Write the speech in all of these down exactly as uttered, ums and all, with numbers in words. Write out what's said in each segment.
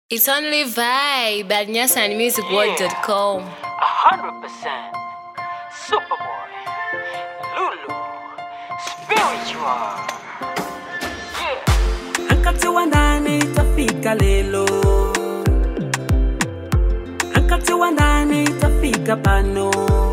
It's only vibe at nyasan music world dot com. A hundred percent. Superboy. Lulu. Spiritual. Yeah. Ankati wandani tafika lelo. Ankati wandani tafika pano.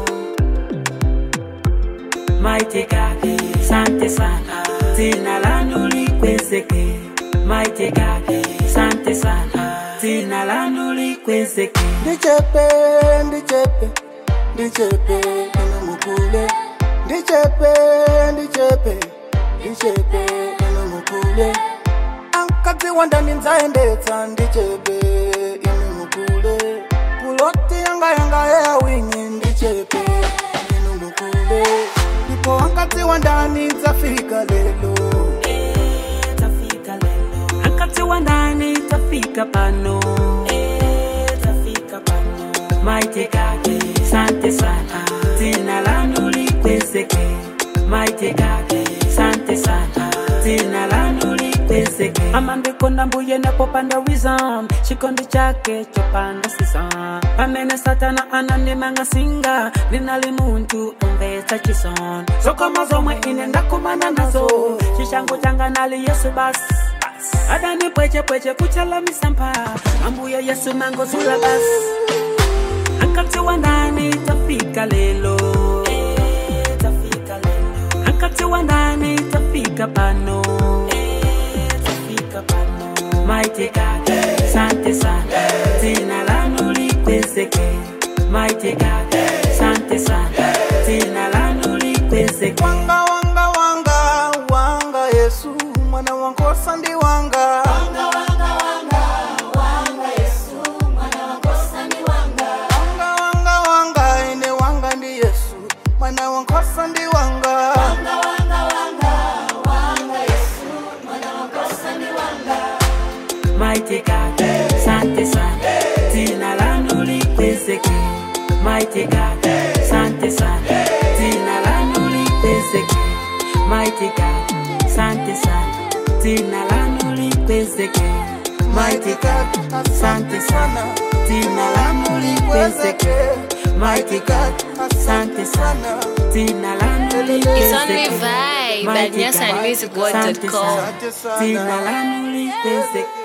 Mighty God, Sante sana. Tina lanu likwezeke. Mighty God, Sante sana. Tina lanu likwezeke. Ndichepe, ndichepe, ndichepe, ina mukule. Ndichepe, ndichepe, ndichepe, ina mukule. Ankati wandani nzaendetsa ndichepe, ina mukule. Puloti yanga yanga ya wingi ndichepe, ina mukule. Ndipo ankati wandani tafika lelo. Eh, tafika lelo. Ankati wandani tafika pano. Eh, tafika pano. Mighty God, Sante sana. Tina lanu likwezeke. Mighty God, Sante sana. Tina lanu likwezeke. Amande konda mbuye na popanda wisdom. Chikondi chake chopanda sisa. Pamene satana anandimanga singa. Linali muntu umvesa chison. Soko mazomwe ine ndakumana nazo. Chishangu changa nali Yesu bas. Adani pweche pweche kuchala misampa. Ambuye Yesu mango zula bas. Ankati wandani tafika lelo. Eh, tafika lelo. Ankati wandani tafika pano. Eh, tafika pano. Mighty God, Sante sana. Tina lanu likwezeke. Mighty God, Sante sana. Tina lanu likwezeke. Wanga wanga wanga wanga Yesu mwana wankosa ndi wanga. Wanga wanga wanga wanga Yesu mwana wankosa ndi wanga. Wanga wanga wanga ine wanga ndi Yesu mwana wankosa ndi wanga. Wanga wanga wanga wanga Yesu mwana wankosa ndi wanga. Mighty God, Sante sana. Tina lanu likwezeke. Mighty God, Sante sana. Tina lanu likwezeke. Mighty God, Sante sana. Tina lanu likwezeke. Mighty God, Sante sana. Tina lanu likwezeke. Mighty God, Sante sana. Tina lanu likwezeke. It's only vibe at nyasan music world dot com. Tina lanu likwezeke.